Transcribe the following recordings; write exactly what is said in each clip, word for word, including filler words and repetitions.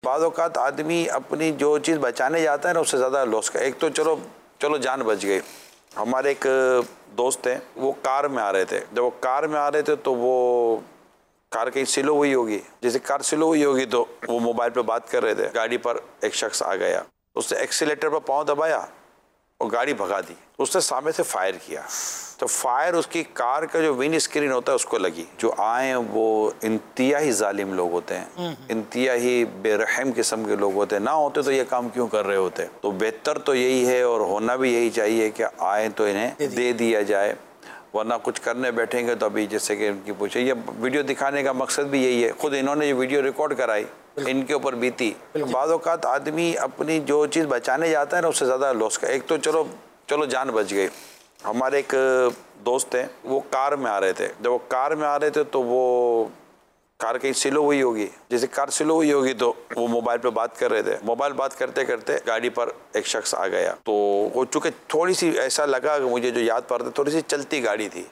बाज़ औक़ात आदमी अपनी जो चीज़ बचाने जाता है ना उससे ज़्यादा लॉस का। एक तो चलो चलो जान बच गई। हमारे एक दोस्त हैं, वो कार में आ रहे थे। जब वो कार में आ रहे थे तो वो कार कहीं स्लो हुई होगी। जैसे कार स्लो हुई होगी तो वो मोबाइल पे बात कर रहे थे। गाड़ी पर एक शख्स आ गया, उसने एक्सीलेटर पर पाँव दबाया और गाड़ी भगा दी। उसने सामने से फायर किया तो फायर उसकी कार का जो विंड स्क्रीन होता है उसको लगी। जो आए वो इंतहाई जालिम लोग होते हैं, इंतहाई बेरहम किस्म के लोग होते हैं। ना होते तो ये काम क्यों कर रहे होते। तो बेहतर तो यही है और होना भी यही चाहिए कि आए तो इन्हें दे दिया जाए, वरना कुछ करने बैठेंगे तो अभी जैसे कि इनकी पूछे। ये वीडियो दिखाने का मकसद भी यही है। खुद इन्होंने ये वीडियो रिकॉर्ड कराई, इनके ऊपर बीती। बाज़ औक़ात आदमी अपनी जो चीज़ बचाने जाता है ना उससे ज़्यादा लॉस का। एक तो चलो चलो जान बच गई। हमारे एक दोस्त हैं, वो कार में आ रहे थे। जब वो कार में आ रहे थे तो वो कार कहीं स्लो हुई होगी। जैसे कार स्लो हुई होगी तो वो मोबाइल पे बात कर रहे थे। मोबाइल बात करते करते गाड़ी पर एक शख्स आ गया। तो वो चूँकि थोड़ी सी ऐसा लगा कि मुझे जो याद पड़ रहा था, थोड़ी सी चलती गाड़ी थी।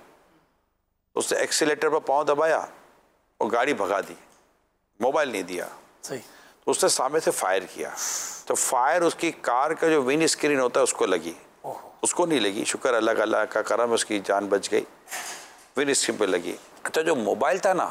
उसने एक्सीलेटर पर पाँव दबाया और गाड़ी भगा दी, मोबाइल नहीं दिया। सही। तो उसने सामने से फायर किया तो फायर उसकी कार का जो विंड स्क्रीन होता है उसको लगी। उसको नहीं लगी, शुक्र अल्लाह का, अल्लाह का करम, उसकी जान बच गई। विंड स्क्रीन पे लगी। अच्छा, जो मोबाइल था ना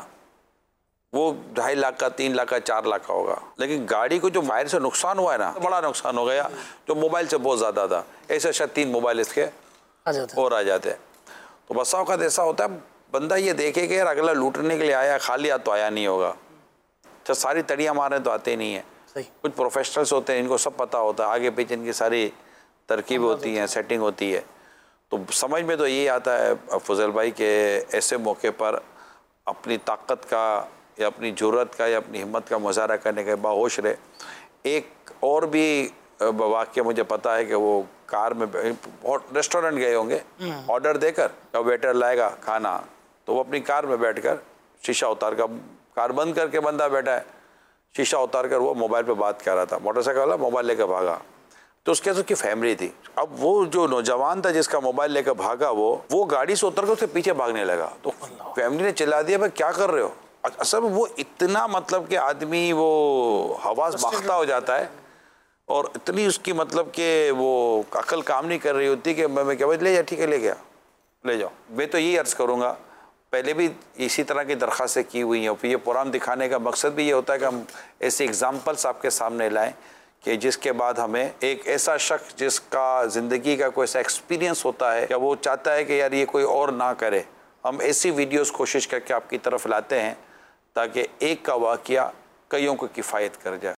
वो ढाई लाख का, तीन लाख का, चार लाख का होगा, लेकिन गाड़ी को जो फायर से नुकसान हुआ है ना, बड़ा नुकसान हो गया जो मोबाइल से बहुत ज़्यादा था। ऐसे शायद तीन मोबाइल इसके और आ जाते। तो बस औक़ात ऐसा होता है, बंदा ये देखे कि यार अगला लूटने के लिए आया, खाली हाथ तो आया नहीं होगा। तो सारी तड़ियाँ मारने तो आते नहीं है। कुछ प्रोफेशनल्स होते हैं, इनको सब पता होता है, आगे पीछे इनकी सारी तरकीब होती है, सेटिंग होती है। तो समझ में तो यही आता है फजल भाई के ऐसे मौके पर अपनी ताकत का या अपनी ज़रूरत का या अपनी हिम्मत का मुजाहरा करने के बाहोश रहे। एक और भी वाक़या मुझे पता है कि वो कार में बहुत रेस्टोरेंट गए होंगे, ऑर्डर देकर, या वेटर लाएगा खाना, तो वो अपनी कार में बैठकर शीशा उतार कर, कार बंद करके बंदा बैठा है, शीशा उतार कर वो मोबाइल पे बात कर रहा था। मोटरसाइकिल वाला मोबाइल लेकर भागा। तो उसके साथ उसकी फैमिली थी। अब वो जो नौजवान था जिसका मोबाइल लेकर भागा, वो वो गाड़ी से उतर कर उसके पीछे भागने लगा। तो फैमिली ने चिल्ला दिया, भाई क्या कर रहे हो। असल में वो इतना, मतलब कि आदमी वो हवास बाख्ता हो जाता है और इतनी उसकी मतलब कि वो अकल काम नहीं कर रही होती कि मैं मैं क्या ले जा, ठीक है ले गया, ले जाओ। मैं तो यही अर्ज़ करूँगा, पहले भी इसी तरह की दरख्वास्तें की हुई हैं। फिर ये प्रोग्राम दिखाने का मकसद भी ये होता है कि हम ऐसे एग्ज़ाम्पल्स आपके सामने लाएं कि जिसके बाद हमें एक ऐसा शख्स जिसका ज़िंदगी का कोई ऐसा एक्सपीरियंस होता है या वो चाहता है कि यार ये कोई और ना करे, हम ऐसी वीडियोस कोशिश करके आपकी तरफ लाते हैं ताकि एक का वाक़या कईयों को किफ़ायत कर जाए।